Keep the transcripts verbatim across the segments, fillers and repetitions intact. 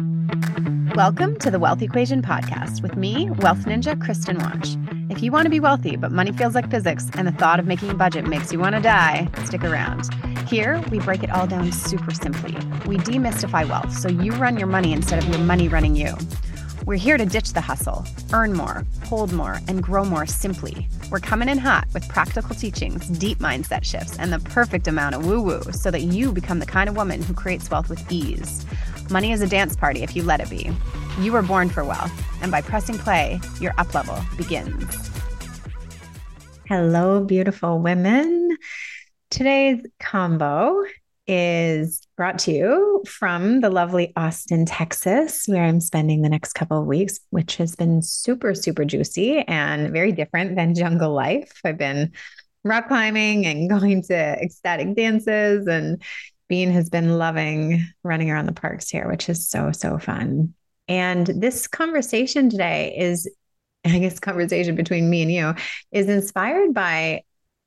Welcome to the Wealth Equation Podcast with me, Wealth Ninja Kristen Watch. If you want to be wealthy, but money feels like physics and the thought of making a budget makes you want to die, stick around. Here, we break it all down super simply. We demystify wealth so you run your money instead of your money running you. We're here to ditch the hustle, earn more, hold more, and grow more simply. We're coming in hot with practical teachings, deep mindset shifts, and the perfect amount of woo-woo so that you become the kind of woman who creates wealth with ease. Money is a dance party if you let it be. You were born for wealth, and by pressing play, your up level begins. Hello, beautiful women. Today's combo is brought to you from the lovely Austin, Texas, where I'm spending the next couple of weeks, which has been super, super juicy and very different than jungle life. I've been rock climbing and going to ecstatic dances, and Bean has been loving running around the parks here, which is so, so fun. And this conversation today is, I guess, conversation between me and you is inspired by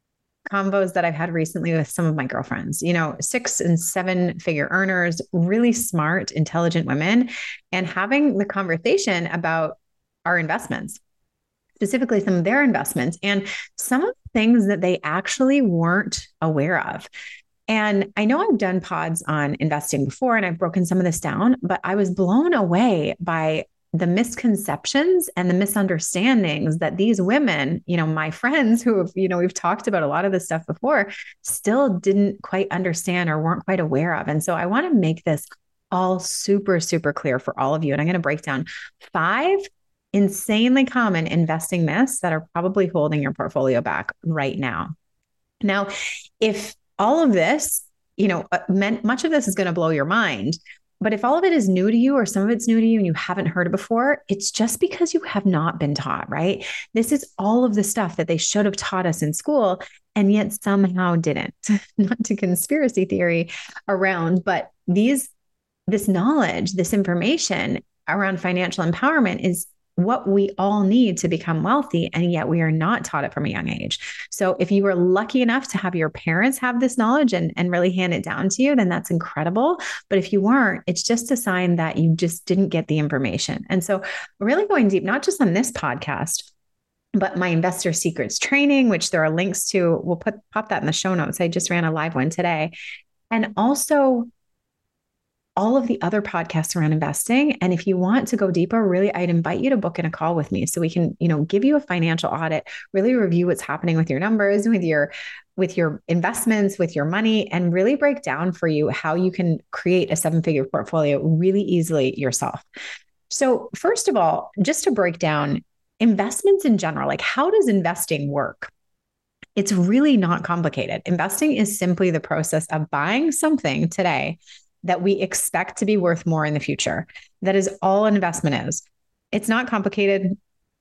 combos that I've had recently with some of my girlfriends, you know, six and seven figure earners, really smart, intelligent women, and having the conversation about our investments, specifically some of their investments and some of the things that they actually weren't aware of. And I know I've done pods on investing before and I've broken some of this down, but I was blown away by the misconceptions and the misunderstandings that these women, you know, my friends who have, you know, we've talked about a lot of this stuff before, still didn't quite understand or weren't quite aware of. And so I want to make this all super, super clear for all of you. And I'm going to break down five insanely common investing myths that are probably holding your portfolio back right now. Now, if all of this, you know, meant much of this is going to blow your mind. But if all of it is new to you or some of it's new to you and you haven't heard it before, it's just because you have not been taught, right? This is all of the stuff that they should have taught us in school and yet somehow didn't. Not to conspiracy theory around, but these, this knowledge, this information around financial empowerment is what we all need to become wealthy, and yet we are not taught it from a young age. So if you were lucky enough to have your parents have this knowledge and, and really hand it down to you, then that's incredible. But if you weren't, it's just a sign that you just didn't get the information. And so really going deep, not just on this podcast, but my Investor Secrets training, which there are links to, we'll put pop that in the show notes. I just ran a live one today. And also all of the other podcasts around investing. And if you want to go deeper, really, I'd invite you to book in a call with me so we can, you know, give you a financial audit, really review what's happening with your numbers, with your, with your investments, with your money, and really break down for you how you can create a seven-figure portfolio really easily yourself. So first of all, just to break down investments in general, like how does investing work? It's really not complicated. Investing is simply the process of buying something today that we expect to be worth more in the future. That is all an investment is. It's not complicated.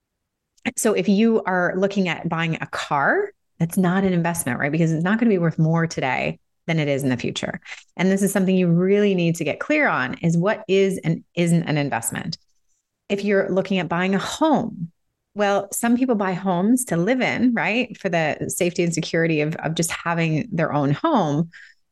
So if you are looking at buying a car, that's not an investment, right? Because it's not going to be worth more today than it is in the future. And this is something you really need to get clear on, is what is and isn't an investment. If you're looking at buying a home, well, some people buy homes to live in, right? For the safety and security of, of just having their own home.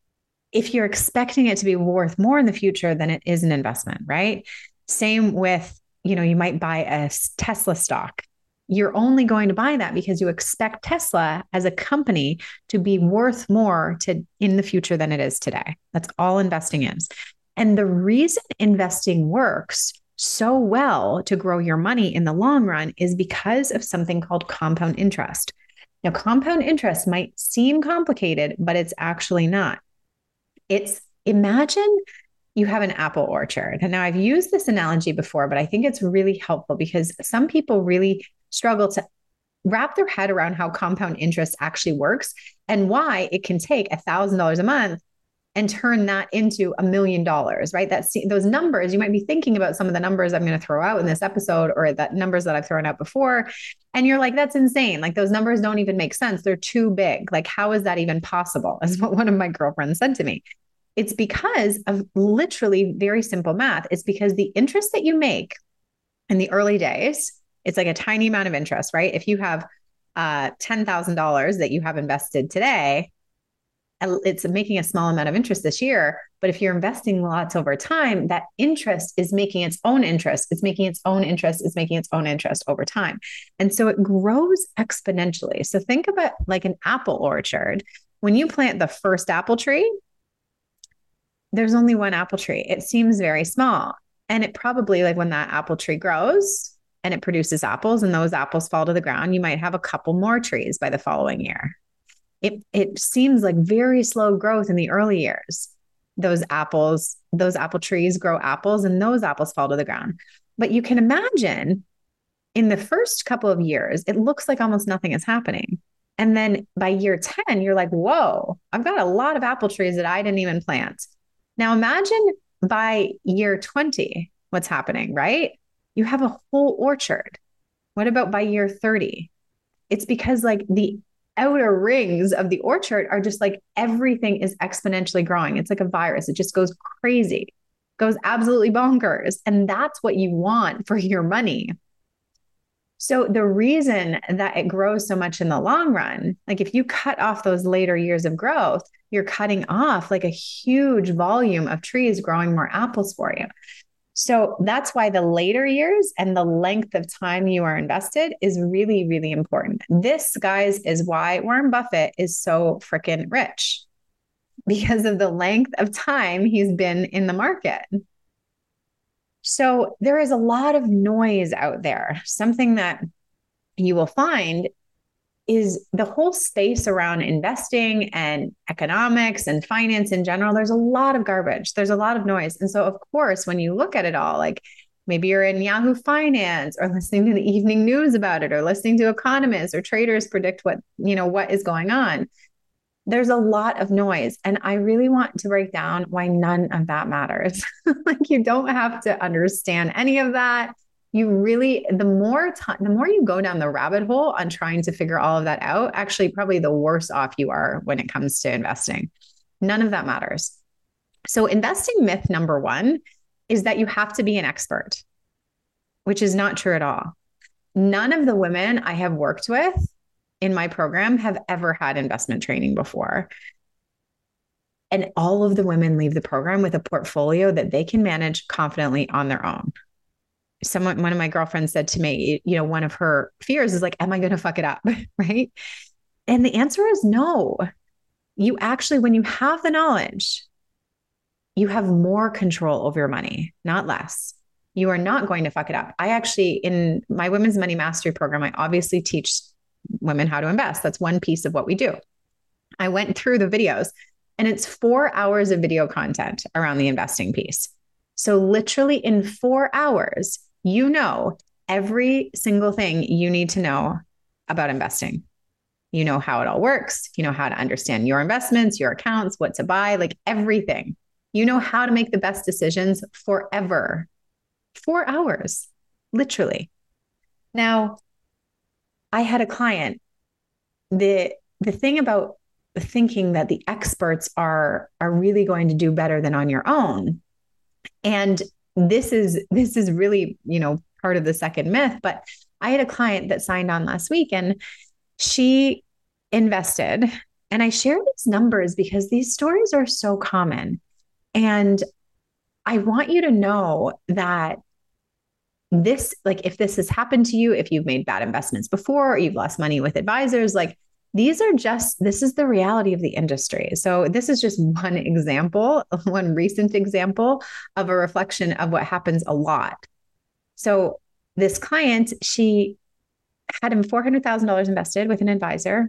If you're expecting it to be worth more in the future, then it is an investment, right? Same with, you know, you might buy a Tesla stock. You're only going to buy that because you expect Tesla as a company to be worth more to in the future than it is today. That's all investing is. And the reason investing works so well to grow your money in the long run is because of something called compound interest. Now, compound interest might seem complicated, but it's actually not. It's imagine you have an apple orchard. And now I've used this analogy before, but I think it's really helpful because some people really struggle to wrap their head around how compound interest actually works and why it can take a thousand dollars a month and turn that into a million dollars, right? That's those numbers. You might be thinking about some of the numbers I'm going to throw out in this episode or the numbers that I've thrown out before. And you're like, that's insane. Like those numbers don't even make sense. They're too big. Like, how is that even possible? Is what one of my girlfriends said to me. It's because of literally very simple math. It's because the interest that you make in the early days, it's like a tiny amount of interest, right? If you have uh, ten thousand dollars that you have invested today, it's making a small amount of interest this year. But if you're investing lots over time, that interest is making its own interest. It's making its own interest. It's making its own interest over time. And so it grows exponentially. So think about like an apple orchard. When you plant the first apple tree, there's only one apple tree. It seems very small. And it probably, like when that apple tree grows and it produces apples and those apples fall to the ground, you might have a couple more trees by the following year. It, it seems like very slow growth in the early years. Those apples, those apple trees grow apples and those apples fall to the ground. But you can imagine in the first couple of years, it looks like almost nothing is happening. And then by year ten, you're like, whoa, I've got a lot of apple trees that I didn't even plant. Now imagine by year twenty, what's happening, right? You have a whole orchard. What about by year thirty? It's because like the outer rings of the orchard are just like everything is exponentially growing. It's like a virus. It just goes crazy, goes absolutely bonkers. And that's what you want for your money. So the reason that it grows so much in the long run, like if you cut off those later years of growth, you're cutting off like a huge volume of trees growing more apples for you. So that's why the later years and the length of time you are invested is really, really important. This, guys, is why Warren Buffett is so freaking rich, because of the length of time he's been in the market. So there is a lot of noise out there. Something that you will find is the whole space around investing and economics and finance in general. There's a lot of garbage. There's a lot of noise. And so, of course, when you look at it all, like maybe you're in Yahoo Finance or listening to the evening news about it or listening to economists or traders predict what, you know, what is going on. There's a lot of noise. And I really want to break down why none of that matters. Like you don't have to understand any of that. You really, the more time, the more you go down the rabbit hole on trying to figure all of that out, actually probably the worse off you are when it comes to investing. None of that matters. So investing myth number one is that you have to be an expert, which is not true at all. None of the women I have worked with in my program have ever had investment training before. And all of the women leave the program with a portfolio that they can manage confidently on their own. Someone, one of my girlfriends said to me, you know, one of her fears is like, am I going to fuck it up? Right. And the answer is no. You actually, when you have the knowledge, you have more control over your money, not less. You are not going to fuck it up. I actually, in my Women's Money Mastery program, I obviously teach women how to invest. That's one piece of what we do. I went through the videos and it's four hours of video content around the investing piece. So literally in four hours, you know every single thing you need to know about investing. You know how it all works. You know how to understand your investments, your accounts, what to buy, like everything. You know how to make the best decisions forever. Four hours, literally. Now, I had a client. The, the thing about thinking that the experts are, are really going to do better than on your own. And this is, this is really, you know, part of the second myth, but I had a client that signed on last week and she invested, and I share these numbers because these stories are so common. And I want you to know that this, like, if this has happened to you, if you've made bad investments before, or you've lost money with advisors, like these are just, this is the reality of the industry. So this is just one example, one recent example of a reflection of what happens a lot. So this client, she had him four hundred thousand dollars invested with an advisor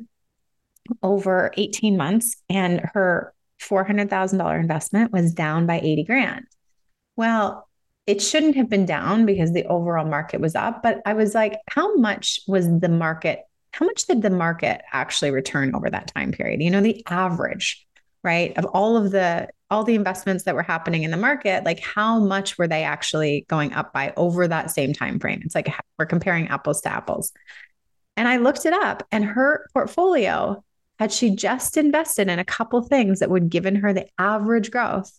over eighteen months, and her four hundred thousand dollars investment was down by eighty grand. Well, it shouldn't have been down because the overall market was up, but I was like, how much was the market? How much did the market actually return over that time period? You know, the average, right, of all of the, all the investments that were happening in the market, like how much were they actually going up by over that same time frame? It's like we're comparing apples to apples. And I looked it up, and her portfolio, had she just invested in a couple things that would given her the average growth,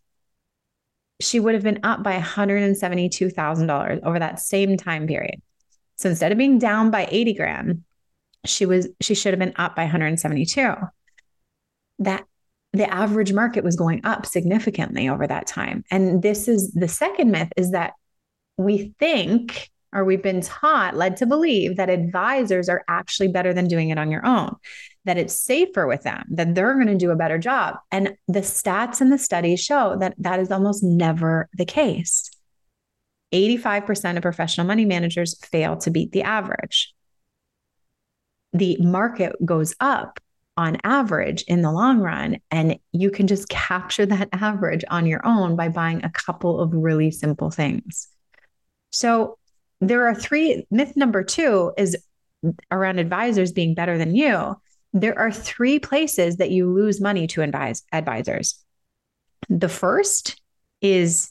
she would have been up by one hundred seventy-two thousand dollars over that same time period. So instead of being down by eighty grand, she was, she should have been up by one hundred seventy-two. That the average market was going up significantly over that time. And this is the second myth, is that we think, or we've been taught, led to believe, that advisors are actually better than doing it on your own, that it's safer with them, that they're going to do a better job. And the stats and the studies show that that is almost never the case. eighty-five percent of professional money managers fail to beat the average. The market goes up on average in the long run, and you can just capture that average on your own by buying a couple of really simple things. So there are three. Myth number two is around advisors being better than you. There are three places that you lose money to advise advisors. The first is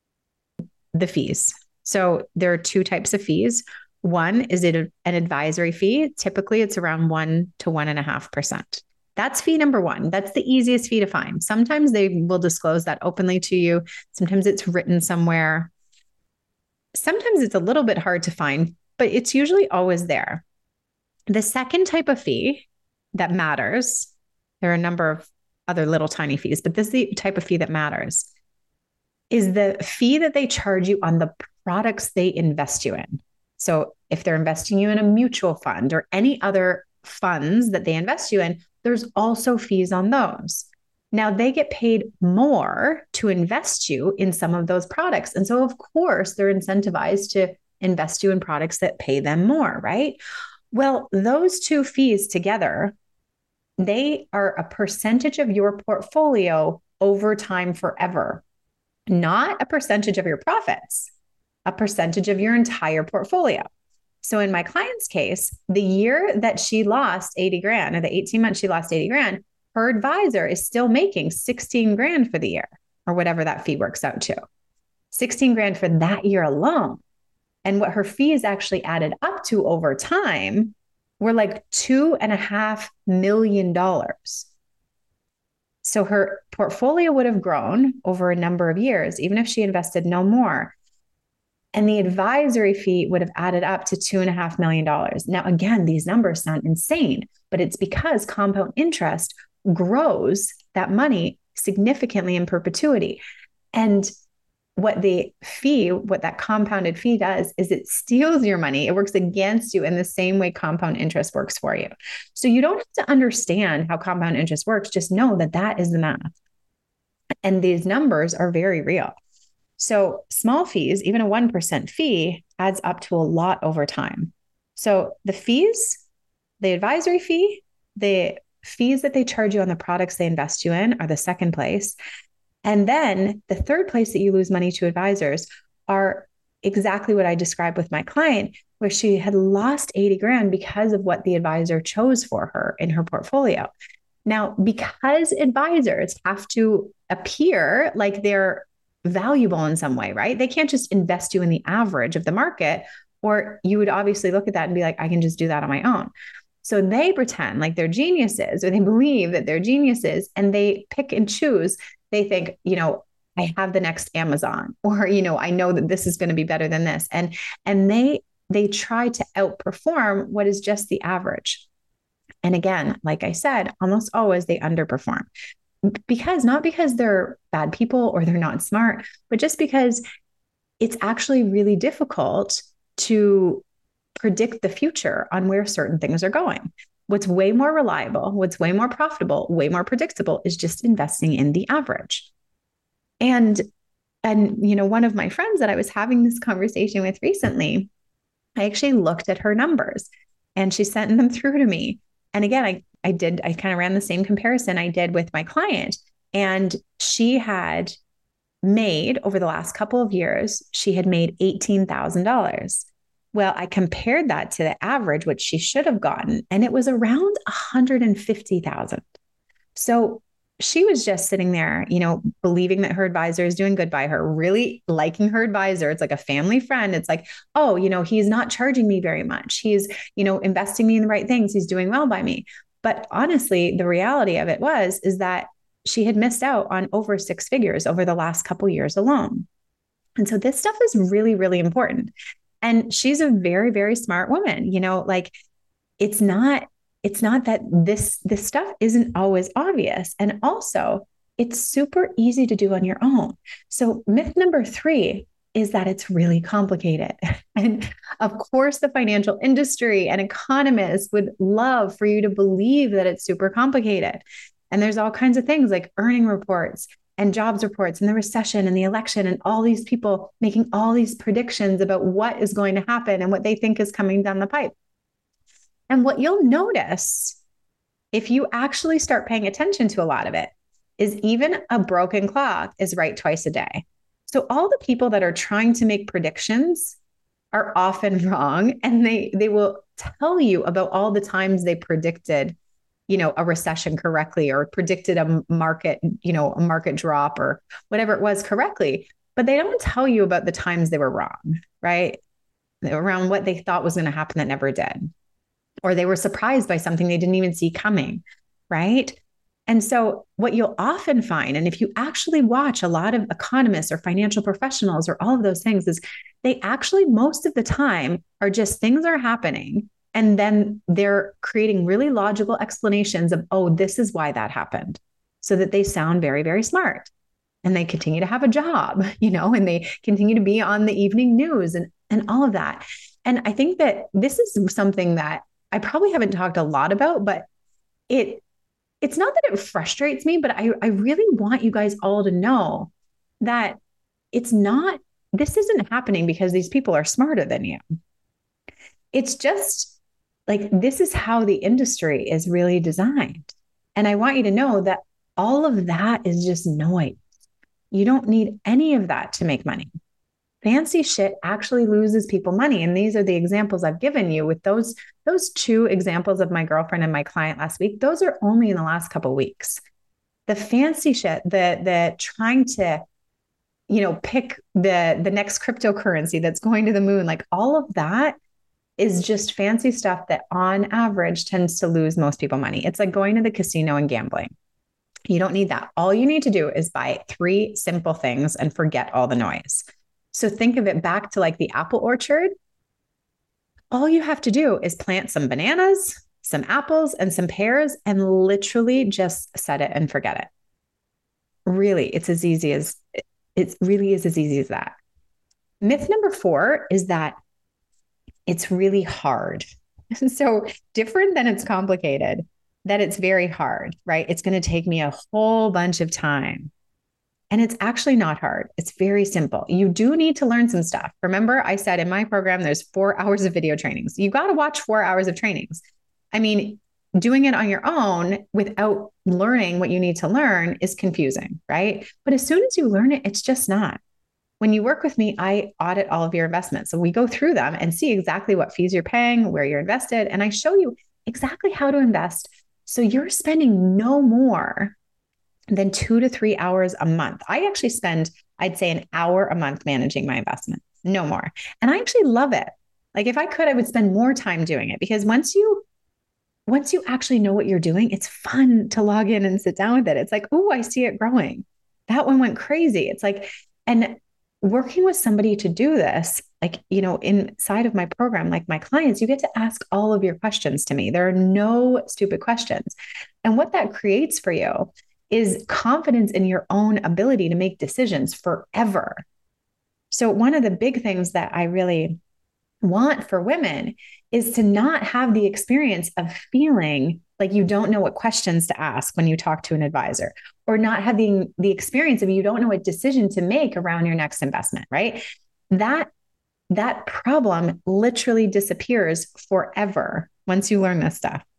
the fees. So there are two types of fees. One is it an advisory fee. Typically, it's around one to one and a half percent. That's fee number one. That's the easiest fee to find. Sometimes they will disclose that openly to you. Sometimes it's written somewhere. Sometimes it's a little bit hard to find, but it's usually always there. The second type of fee that matters, there are a number of other little tiny fees, but this is the type of fee that matters, is the fee that they charge you on the products they invest you in. So if they're investing you in a mutual fund or any other funds that they invest you in, there's also fees on those. Now, they get paid more to invest you in some of those products. And so, of course, they're incentivized to invest you in products that pay them more, right? Well, those two fees together, they are a percentage of your portfolio over time forever, not a percentage of your profits, a percentage of your entire portfolio. So in my client's case, the year that she lost eighty grand, or the eighteen months she lost eighty grand, her advisor is still making sixteen grand for the year, or whatever that fee works out to. sixteen grand for that year alone. And what her fees actually added up to over time were like two and a half million dollars. So her portfolio would have grown over a number of years, even if she invested no more. And the advisory fee would have added up to two and a half million dollars. Now, again, these numbers sound insane, but it's because compound interest grows that money significantly in perpetuity. And what the fee, what that compounded fee does is it steals your money. It works against you in the same way compound interest works for you. So you don't have to understand how compound interest works. Just know that that is the math. And these numbers are very real. So small fees, even a one percent fee, adds up to a lot over time. So the fees, the advisory fee, the fees that they charge you on the products they invest you in are the second place. And then the third place that you lose money to advisors are exactly what I described with my client, where she had lost eighty grand because of what the advisor chose for her in her portfolio. Now, because advisors have to appear like they're valuable in some way, right? They can't just invest you in the average of the market, or you would obviously look at that and be like, I can just do that on my own. So they pretend like they're geniuses, or they believe that they're geniuses, and they pick and choose. They think, you know, I have the next Amazon, or, you know, I know that this is going to be better than this. And, and they, they try to outperform what is just the average. And again, like I said, almost always they underperform. Because not because they're bad people or they're not smart, but just because it's actually really difficult to predict the future on where certain things are going. What's way more reliable, what's way more profitable, way more predictable is just investing in the average. And, and, you know, one of my friends that I was having this conversation with recently, I actually looked at her numbers and she sent them through to me. And again, I I did, I kind of ran the same comparison I did with my client. And she had made, over the last couple of years, she had made eighteen thousand dollars. Well, I compared that to the average, which she should have gotten, and it was around one hundred fifty thousand. So she was just sitting there, you know, believing that her advisor is doing good by her, really liking her advisor. It's like a family friend. It's like, oh, you know, he's not charging me very much. He's, you know, investing me in the right things. He's doing well by me. But honestly, the reality of it was, is that she had missed out on over six figures over the last couple of years alone. And so this stuff is really, really important. And she's a very, very smart woman. You know, like it's not, it's not that this, this stuff isn't always obvious. And also, it's super easy to do on your own. So myth number three is that it's really complicated. And of course, the financial industry and economists would love for you to believe that it's super complicated. And there's all kinds of things like earning reports and jobs reports and the recession and the election and all these people making all these predictions about what is going to happen and what they think is coming down the pipe. And what you'll notice if you actually start paying attention to a lot of it is even a broken clock is right twice a day. So all the people that are trying to make predictions are often wrong, and they they will tell you about all the times they predicted, you know, a recession correctly, or predicted a market, you know, a market drop or whatever it was correctly, but they don't tell you about the times they were wrong, right? Around what they thought was going to happen that never did, or they were surprised by something they didn't even see coming, right? And so what you'll often find, and if you actually watch a lot of economists or financial professionals or all of those things, is they actually most of the time are just things are happening. And then they're creating really logical explanations of, oh, this is why that happened, so that they sound very, very smart. And they continue to have a job, you know, and they continue to be on the evening news and, and all of that. And I think that this is something that I probably haven't talked a lot about, but it it's not that it frustrates me, but I, I really want you guys all to know that it's not, this isn't happening because these people are smarter than you. It's just like, this is how the industry is really designed. And I want you to know that all of that is just noise. You don't need any of that to make money. Fancy shit actually loses people money. And these are the examples I've given you with those, those two examples of my girlfriend and my client last week. Those are only in the last couple of weeks. The fancy shit, the, the trying to, you know, pick the, the next cryptocurrency that's going to the moon, like all of that is just fancy stuff that on average tends to lose most people money. It's like going to the casino and gambling. You don't need that. All you need to do is buy three simple things and forget all the noise. So think of it back to like the apple orchard. All you have to do is plant some bananas, some apples, and some pears, and literally just set it and forget it. Really, it's as easy as, it really is as easy as that. Myth number four is that it's really hard. So different than it's complicated, that it's very hard, right? It's going to take me a whole bunch of time. And it's actually not hard. It's very simple. You do need to learn some stuff. Remember, I said in my program, there's four hours of video trainings. You got to watch four hours of trainings. I mean, doing it on your own without learning what you need to learn is confusing, right? But as soon as you learn it, it's just not. When you work with me, I audit all of your investments. So we go through them and see exactly what fees you're paying, where you're invested, and I show you exactly how to invest. So you're spending no more than two to three hours a month. I actually spend, I'd say, an hour a month managing my investments, no more. And I actually love it. Like if I could, I would spend more time doing it, because once you, once you actually know what you're doing, it's fun to log in and sit down with it. It's like, oh, I see it growing. That one went crazy. It's like, and working with somebody to do this, like, you know, inside of my program, like my clients, you get to ask all of your questions to me. There are no stupid questions. And what that creates for you is confidence in your own ability to make decisions forever. So one of the big things that I really want for women is to not have the experience of feeling like you don't know what questions to ask when you talk to an advisor, or not having the experience of you don't know what decision to make around your next investment, right? That, that problem literally disappears forever once you learn this stuff.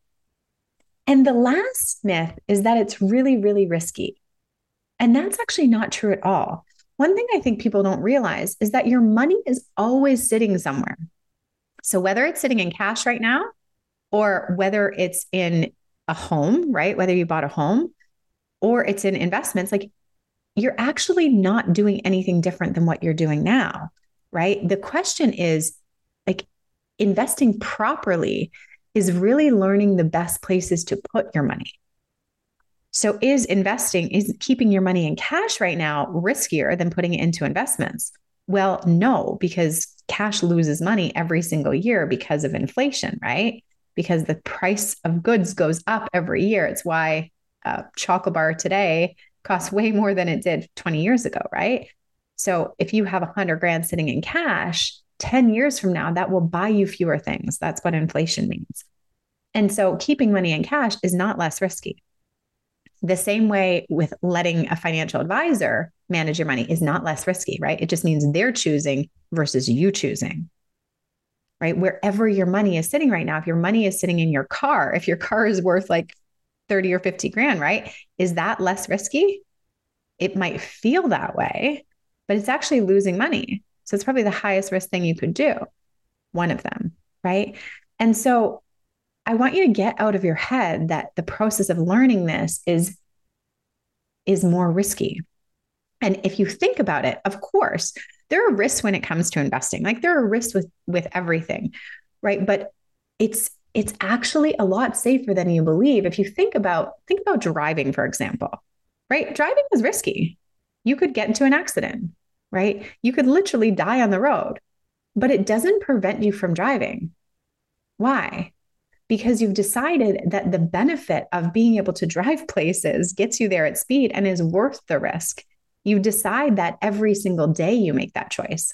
And the last myth is that it's really, really risky. And that's actually not true at all. One thing I think people don't realize is that your money is always sitting somewhere. So whether it's sitting in cash right now, or whether it's in a home, right? Whether you bought a home or it's in investments, like you're actually not doing anything different than what you're doing now, right? The question is like investing properly is really learning the best places to put your money. So is investing, is keeping your money in cash right now riskier than putting it into investments? Well, no, because cash loses money every single year because of inflation, right? because the price of goods goes up every year. It's why a chocolate bar today costs way more than it did twenty years ago, right? So if you have a hundred grand sitting in cash, ten years from now, that will buy you fewer things. That's what inflation means. And so keeping money in cash is not less risky. The same way with letting a financial advisor manage your money is not less risky, right? It just means they're choosing versus you choosing, right? Wherever your money is sitting right now, if your money is sitting in your car, if your car is worth like thirty or fifty grand, right? Is that less risky? It might feel that way, but it's actually losing money. So it's probably the highest risk thing you could do. One of them, right? And so I want you to get out of your head that the process of learning this is, is more risky. And if you think about it, of course, there are risks when it comes to investing. Like there are risks with, with everything, right? But it's it's actually a lot safer than you believe. If you think about, think about driving, for example, right? Driving is risky. You could get into an accident, right? You could literally die on the road, but it doesn't prevent you from driving. Why? Because you've decided that the benefit of being able to drive places gets you there at speed and is worth the risk. You decide that every single day you make that choice.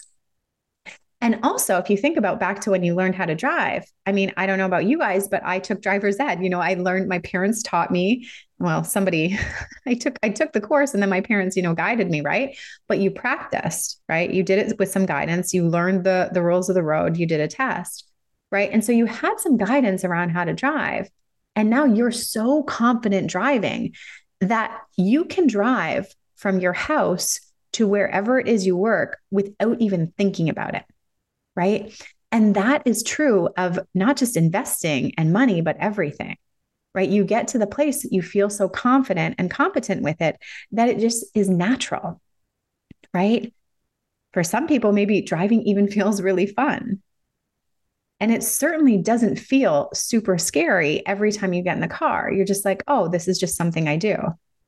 And also, if you think about back to when you learned how to drive, I mean, I don't know about you guys, but I took driver's ed. You know, I learned, my parents taught me, well, somebody, I took, I took the course and then my parents, you know, guided me, right? But you practiced, right? You did it with some guidance. You learned the, the rules of the road. You did a test, right? And so you had some guidance around how to drive. And now you're so confident driving that you can drive from your house to wherever it is you work without even thinking about it. Right. And that is true of not just investing and money, but everything, right? You get to the place that you feel so confident and competent with it that it just is natural, right? For some people, maybe driving even feels really fun. And it certainly doesn't feel super scary every time you get in the car. You're just like, oh, this is just something I do.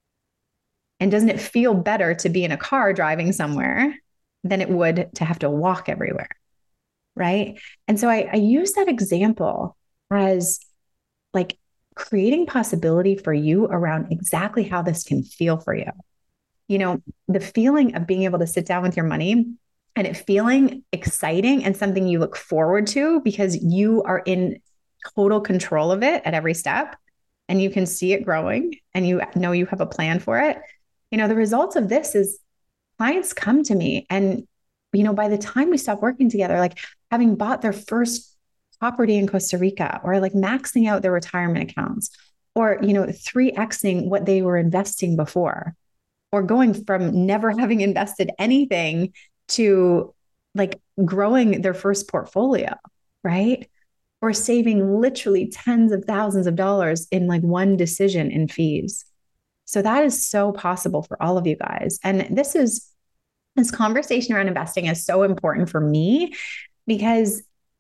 And doesn't it feel better to be in a car driving somewhere than it would to have to walk everywhere? Right. And so I, I use that example as like creating possibility for you around exactly how this can feel for you. You know, the feeling of being able to sit down with your money and it feeling exciting and something you look forward to because you are in total control of it at every step and you can see it growing and you know you have a plan for it. You know, the results of this is clients come to me and, you know, by the time we stop working together, like having bought their first property in Costa Rica or like maxing out their retirement accounts or, you know, three Xing what they were investing before or going from never having invested anything to like growing their first portfolio, right? Or saving literally tens of thousands of dollars in like one decision in fees. So that is so possible for all of you guys. And this is, this conversation around investing is so important for me because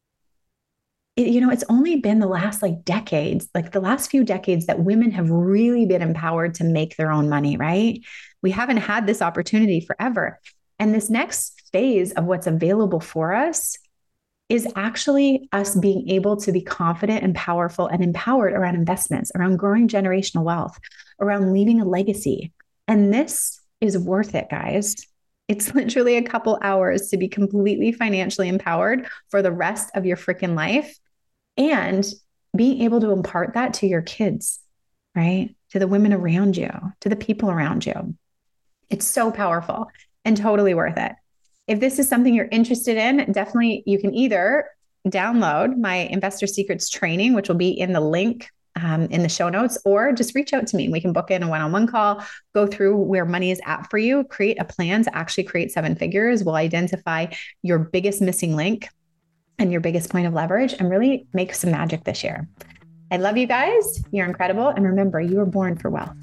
it, you know, it's only been the last like decades, like the last few decades that women have really been empowered to make their own money, right? We haven't had this opportunity forever. And this next phase of what's available for us is actually us being able to be confident and powerful and empowered around investments, around growing generational wealth, around leaving a legacy. And this is worth it, guys. It's literally a couple hours to be completely financially empowered for the rest of your freaking life and being able to impart that to your kids, right? To the women around you, to the people around you. It's so powerful and totally worth it. If this is something you're interested in, definitely you can either download my Investor Secrets training, which will be in the link um, in the show notes, or just reach out to me. We can book in a one-on-one call, go through where money is at for you, create a plan to actually create seven figures. We'll identify your biggest missing link and your biggest point of leverage and really make some magic this year. I love you guys. You're incredible. And remember, you were born for wealth.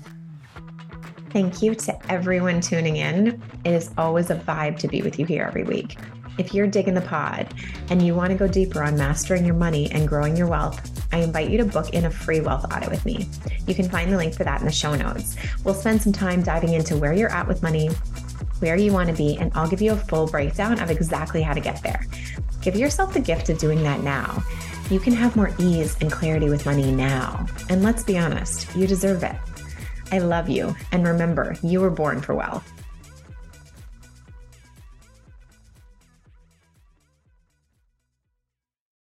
Thank you to everyone tuning in. It is always a vibe to be with you here every week. If you're digging the pod and you want to go deeper on mastering your money and growing your wealth, I invite you to book in a free wealth audit with me. You can find the link for that in the show notes. We'll spend some time diving into where you're at with money, where you want to be, and I'll give you a full breakdown of exactly how to get there. Give yourself the gift of doing that now. you can have more ease and clarity with money now. And let's be honest, you deserve it. I love you. And remember, you were born for wealth.